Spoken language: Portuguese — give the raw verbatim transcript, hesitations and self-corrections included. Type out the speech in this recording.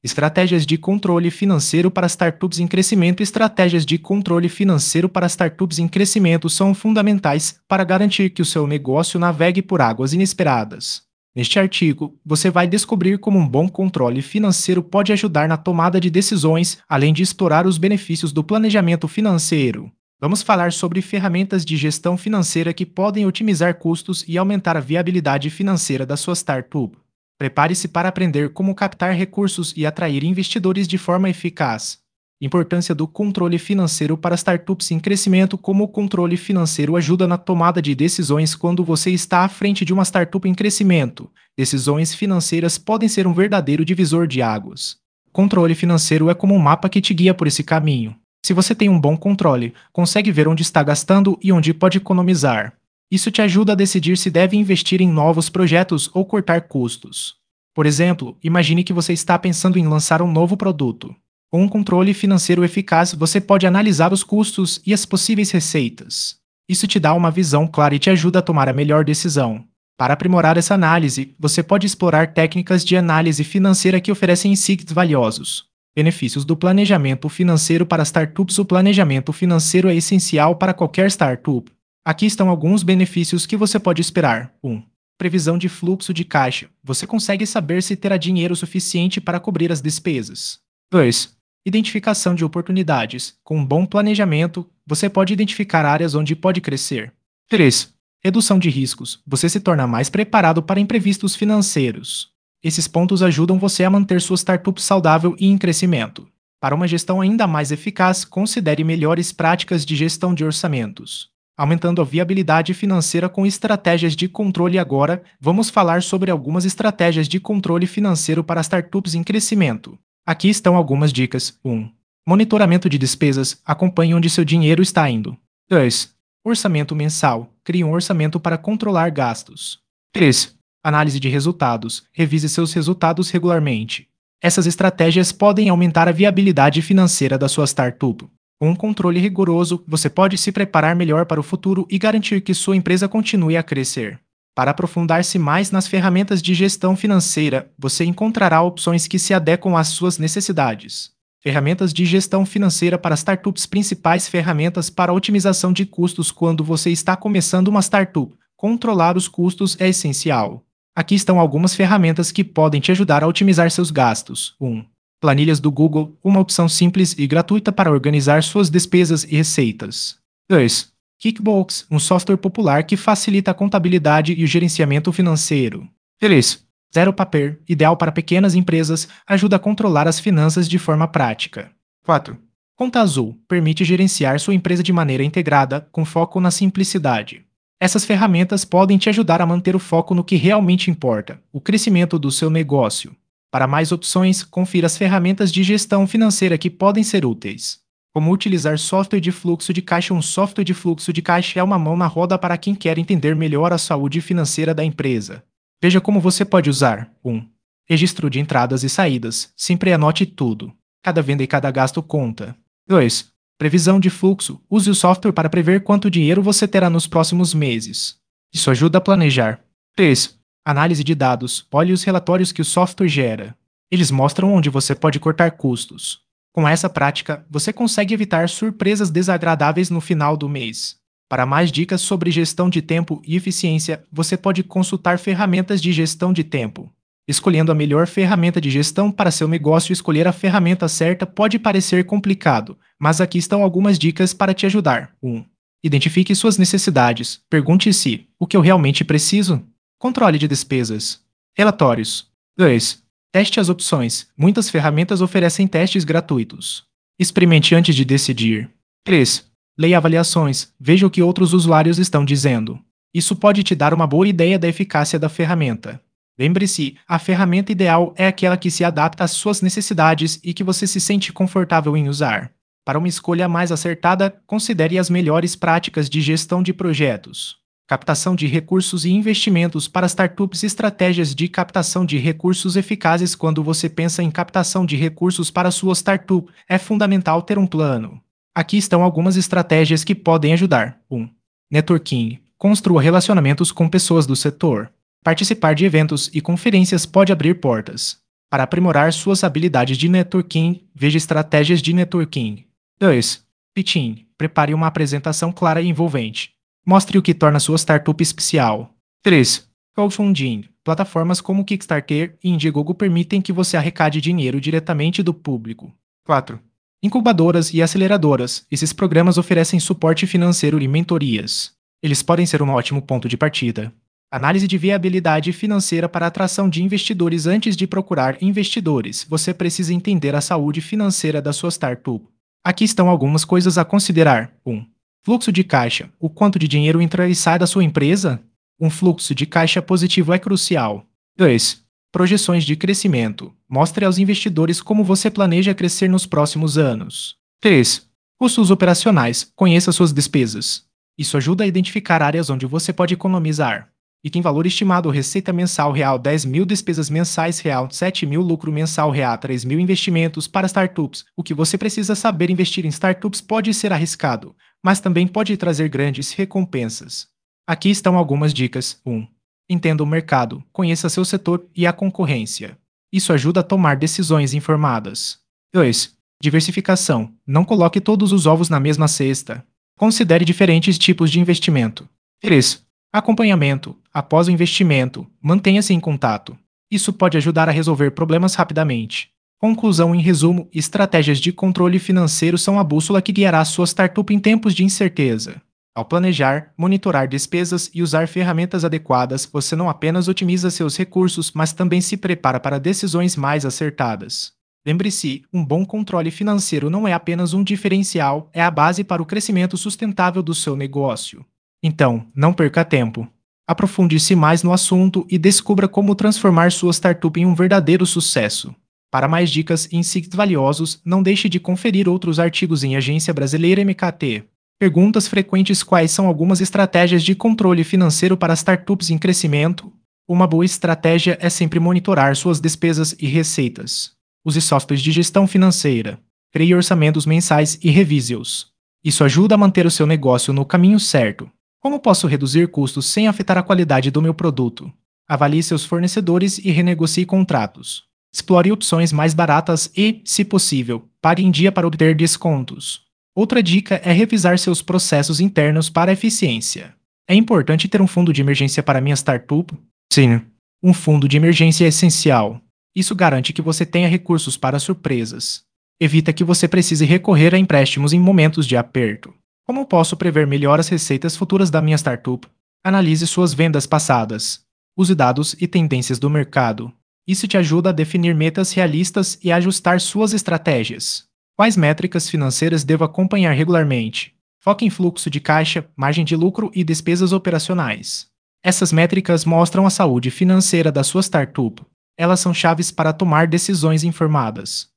Estratégias de controle financeiro para startups em crescimento. Estratégias de controle financeiro para startups em crescimento são fundamentais para garantir que o seu negócio navegue por águas inesperadas. Neste artigo, você vai descobrir como um bom controle financeiro pode ajudar na tomada de decisões, além de explorar os benefícios do planejamento financeiro. Vamos falar sobre ferramentas de gestão financeira que podem otimizar custos e aumentar a viabilidade financeira da sua startup. Prepare-se para aprender como captar recursos e atrair investidores de forma eficaz. Importância do controle financeiro para startups em crescimento. Como o controle financeiro ajuda na tomada de decisões quando você está à frente de uma startup em crescimento. Decisões financeiras podem ser um verdadeiro divisor de águas. Controle financeiro é como um mapa que te guia por esse caminho. Se você tem um bom controle, consegue ver onde está gastando e onde pode economizar. Isso te ajuda a decidir se deve investir em novos projetos ou cortar custos. Por exemplo, imagine que você está pensando em lançar um novo produto. Com um controle financeiro eficaz, você pode analisar os custos e as possíveis receitas. Isso te dá uma visão clara e te ajuda a tomar a melhor decisão. Para aprimorar essa análise, você pode explorar técnicas de análise financeira que oferecem insights valiosos. Benefícios do planejamento financeiro para startups. O planejamento financeiro é essencial para qualquer startup. Aqui estão alguns benefícios que você pode esperar. um. Previsão de fluxo de caixa. Você consegue saber se terá dinheiro suficiente para cobrir as despesas. dois. Identificação de oportunidades. Com um bom planejamento, você pode identificar áreas onde pode crescer. três. Redução de riscos. Você se torna mais preparado para imprevistos financeiros. Esses pontos ajudam você a manter sua startup saudável e em crescimento. Para uma gestão ainda mais eficaz, considere melhores práticas de gestão de orçamentos. Aumentando a viabilidade financeira com estratégias de controle. Agora, vamos falar sobre algumas estratégias de controle financeiro para startups em crescimento. Aqui estão algumas dicas. um. Monitoramento de despesas. Acompanhe onde seu dinheiro está indo. dois. Orçamento mensal. Crie um orçamento para controlar gastos. três. Análise de resultados. Revise seus resultados regularmente. Essas estratégias podem aumentar a viabilidade financeira da sua startup. Com um controle rigoroso, você pode se preparar melhor para o futuro e garantir que sua empresa continue a crescer. Para aprofundar-se mais nas ferramentas de gestão financeira, você encontrará opções que se adequam às suas necessidades. Ferramentas de gestão financeira para startups. Principais ferramentas para otimização de custos. Quando você está começando uma startup, controlar os custos é essencial. Aqui estão algumas ferramentas que podem te ajudar a otimizar seus gastos. um. Planilhas do Google, uma opção simples e gratuita para organizar suas despesas e receitas. dois. QuickBooks, um software popular que facilita a contabilidade e o gerenciamento financeiro. três. Zero Paper, ideal para pequenas empresas, ajuda a controlar as finanças de forma prática. quatro. Conta Azul, permite gerenciar sua empresa de maneira integrada, com foco na simplicidade. Essas ferramentas podem te ajudar a manter o foco no que realmente importa, o crescimento do seu negócio. Para mais opções, confira as ferramentas de gestão financeira que podem ser úteis. Como utilizar software de fluxo de caixa. Um software de fluxo de caixa é uma mão na roda para quem quer entender melhor a saúde financeira da empresa. Veja como você pode usar. um. Registro de entradas e saídas. Sempre anote tudo. Cada venda e cada gasto conta. dois. Previsão de fluxo. Use o software para prever quanto dinheiro você terá nos próximos meses. Isso ajuda a planejar. três. Análise de dados. Olhe os relatórios que o software gera. Eles mostram onde você pode cortar custos. Com essa prática, você consegue evitar surpresas desagradáveis no final do mês. Para mais dicas sobre gestão de tempo e eficiência, você pode consultar ferramentas de gestão de tempo. Escolhendo a melhor ferramenta de gestão para seu negócio. Escolher a ferramenta certa pode parecer complicado, mas aqui estão algumas dicas para te ajudar. um. Identifique suas necessidades. Pergunte-se: o que eu realmente preciso? Controle de despesas. Relatórios. dois. Teste as opções. Muitas ferramentas oferecem testes gratuitos. Experimente antes de decidir. três. Leia avaliações. Veja o que outros usuários estão dizendo. Isso pode te dar uma boa ideia da eficácia da ferramenta. Lembre-se, a ferramenta ideal é aquela que se adapta às suas necessidades e que você se sente confortável em usar. Para uma escolha mais acertada, considere as melhores práticas de gestão de projetos. Captação de recursos e investimentos para startups. Estratégias de captação de recursos eficazes. Quando você pensa em captação de recursos para sua startup, é fundamental ter um plano. Aqui estão algumas estratégias que podem ajudar. um. Networking. Construa relacionamentos com pessoas do setor. Participar de eventos e conferências pode abrir portas. Para aprimorar suas habilidades de networking, veja estratégias de networking. dois. Pitching. Prepare uma apresentação clara e envolvente. Mostre o que torna sua startup especial. três. Crowdfunding. Plataformas como Kickstarter e Indiegogo permitem que você arrecade dinheiro diretamente do público. quatro. Incubadoras e aceleradoras. Esses programas oferecem suporte financeiro e mentorias. Eles podem ser um ótimo ponto de partida. Análise de viabilidade financeira para a atração de investidores. Antes de procurar investidores, você precisa entender a saúde financeira da sua startup. Aqui estão algumas coisas a considerar. um. Fluxo de caixa. O quanto de dinheiro entra e sai da sua empresa? Um fluxo de caixa positivo é crucial. dois. Projeções de crescimento. Mostre aos investidores como você planeja crescer nos próximos anos. três. Custos operacionais. Conheça suas despesas. Isso ajuda a identificar áreas onde você pode economizar. Item valor estimado: receita mensal real dez mil, despesas mensais real sete mil, lucro mensal real três mil. Investimentos para startups. O que você precisa saber: investir em startups pode ser arriscado, mas também pode trazer grandes recompensas. Aqui estão algumas dicas. um. Entenda o mercado, conheça seu setor e a concorrência. Isso ajuda a tomar decisões informadas. dois. Diversificação. Não coloque todos os ovos na mesma cesta. Considere diferentes tipos de investimento. três. Acompanhamento. Após o investimento, mantenha-se em contato. Isso pode ajudar a resolver problemas rapidamente. Conclusão: em resumo, estratégias de controle financeiro são a bússola que guiará sua startup em tempos de incerteza. Ao planejar, monitorar despesas e usar ferramentas adequadas, você não apenas otimiza seus recursos, mas também se prepara para decisões mais acertadas. Lembre-se, um bom controle financeiro não é apenas um diferencial, é a base para o crescimento sustentável do seu negócio. Então, não perca tempo. Aprofunde-se mais no assunto e descubra como transformar sua startup em um verdadeiro sucesso. Para mais dicas e insights valiosos, não deixe de conferir outros artigos em Agência Brasileira M K T. Perguntas frequentes: quais são algumas estratégias de controle financeiro para startups em crescimento? Uma boa estratégia é sempre monitorar suas despesas e receitas. Use softwares de gestão financeira. Crie orçamentos mensais e revise-os. Isso ajuda a manter o seu negócio no caminho certo. Como posso reduzir custos sem afetar a qualidade do meu produto? Avalie seus fornecedores e renegocie contratos. Explore opções mais baratas e, se possível, pague em dia para obter descontos. Outra dica é revisar seus processos internos para eficiência. É importante ter um fundo de emergência para minha startup? Sim, um fundo de emergência é essencial. Isso garante que você tenha recursos para surpresas. Evita que você precise recorrer a empréstimos em momentos de aperto. Como posso prever melhor as receitas futuras da minha startup? Analise suas vendas passadas. Use dados e tendências do mercado. Isso te ajuda a definir metas realistas e a ajustar suas estratégias. Quais métricas financeiras devo acompanhar regularmente? Foque em fluxo de caixa, margem de lucro e despesas operacionais. Essas métricas mostram a saúde financeira da sua startup. Elas são chaves para tomar decisões informadas.